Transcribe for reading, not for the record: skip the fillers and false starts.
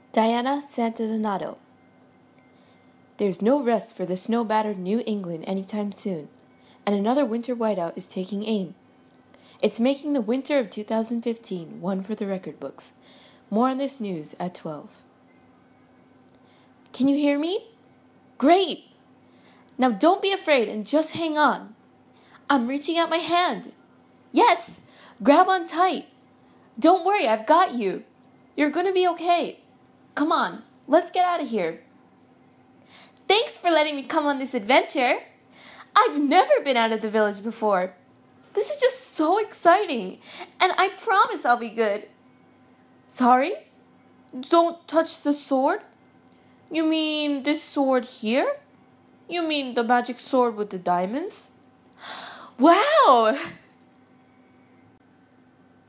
Diana Santdonato. There's no rest for the snow-battered New England anytime soon, and another winter whiteout is taking aim. It's making the winter of 2015 one for the record books. More on this news at 12. Can you hear me? Great! Now don't be afraid and just hang on. I'm reaching out my hand. Yes! Grab on tight. Don't worry, I've got you. You're gonna be okay. Come on, let's get out of here. Thanks for letting me come on this adventure. I've never been out of the village before. This is just so exciting, and I promise I'll be good. Sorry? Don't touch the sword? You mean this sword here? You mean the magic sword with the diamonds? Wow!